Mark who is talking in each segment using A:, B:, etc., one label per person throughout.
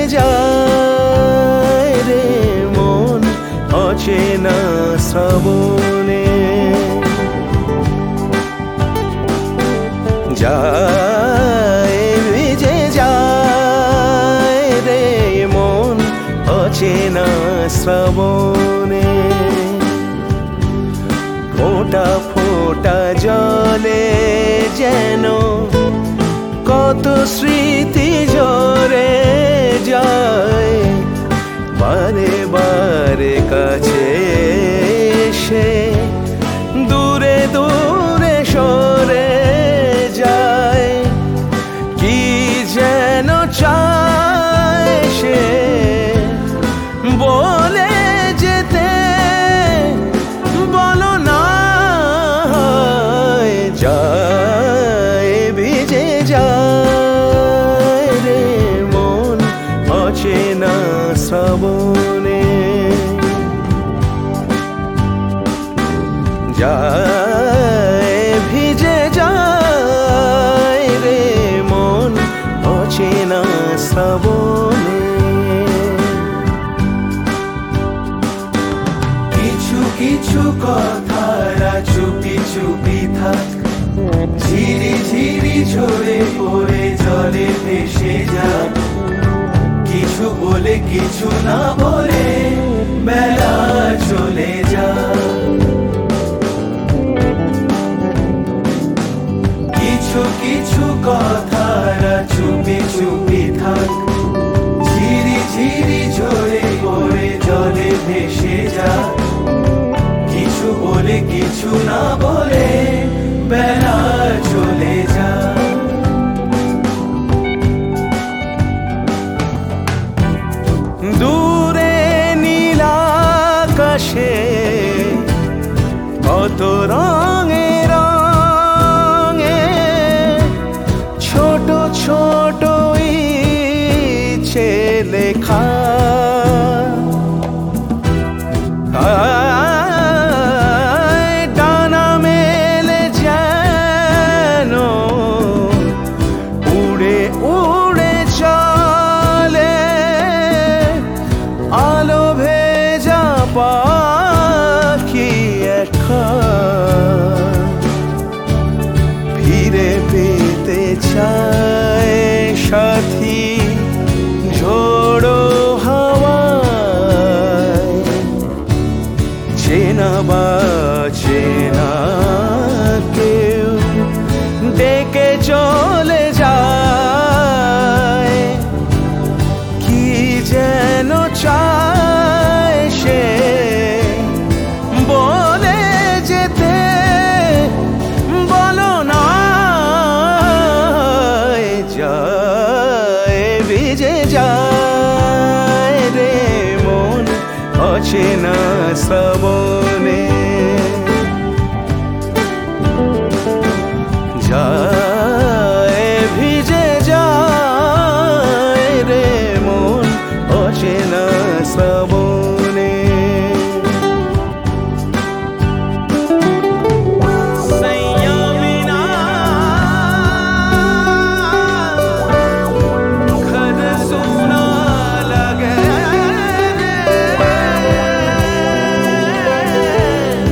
A: যায় রে মন অচেনা শ্রাবণে যায় ভিজে যায় রে মন অচেনা শ্রাবণে ফোঁটা ফোঁটা জলে যেন কত স্মৃতি ঝরে যায় বারে বারে কাছে এসে দূরে দূরে সরে যায় কি যেন চায় সে বলে যেতে বলো না যায় ভিজে যায় রে মন অচেনা শ্রাবণে যায় ভিজে যায় রে মন অচেনা শ্রাবণে
B: কিছু কিছু কথারা চুপি চুপি থাক ঝিরি ঝিরি ঝরে পড়ে জলে ভেসে যাক কিছু বলে কিছু না বলে বেলা চলে যায় কিছু কিছু কথারা চুপি চুপি থাক ঝিরি ঝিরি ঝরে পড়ে জলে ভেসে যাক কিছু বলে কিছু না বলে বেলা চলে যায়
A: দূরে নীল আকাশে কত রঙে রঙে ছোট ছোট ইচ্ছে লেখা ডানা মেলে যেন উড়ে উড়ে চলে আলো ভেজা পাখি একখান ফিরে পেতে চায় সাথী ঝোড়ো হাওয়ায় চেনা বা চেনা কেউ ডেকে চলে যায় কি যেন চায় সে বলে যেতে বলো না যায় ভিজে যায় রে মন অচেনা শ্রাবণে যায় ভিজে যায় রে মন অচেনা শ্রাবণে সৈয়া বিনা খদ সোনা লাগে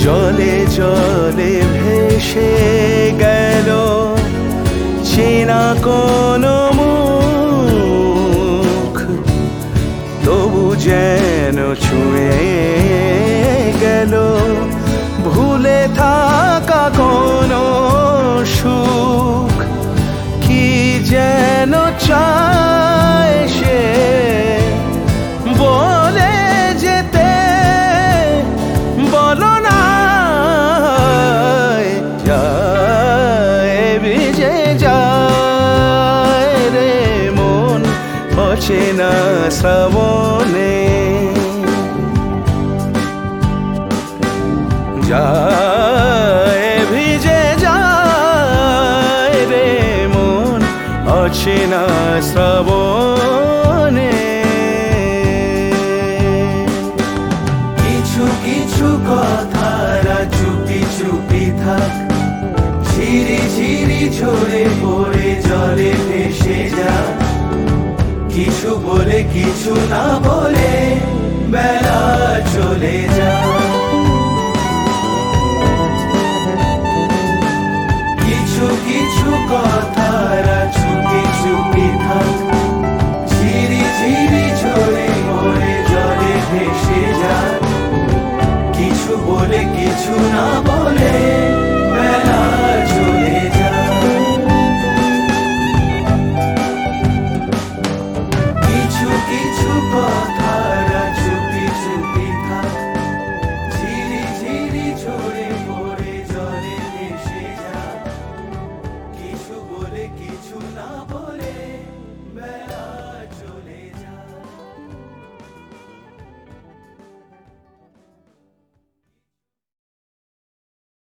A: জলে জলে ভেসে গেল চেনা কোনো মুখ, তবু যেন ছুঁয়ে গেল ভুলে থাকা কোনো সুখ। কি যেন চায় সে বলে যেতে, বলো না যায় ভিজে যায় রে মন অচেনা শ্রাবণে। যায় ভিজে যায় রে মন অচেনা শ্রাবণে।
B: কিছু কিছু কথারা চুপি চুপি থাক, ঝিরি ঝিরি ঝরে পড়ে জলে ভেসে যা। কিছু বলে কিছু না বলে বেলা চলে যায়।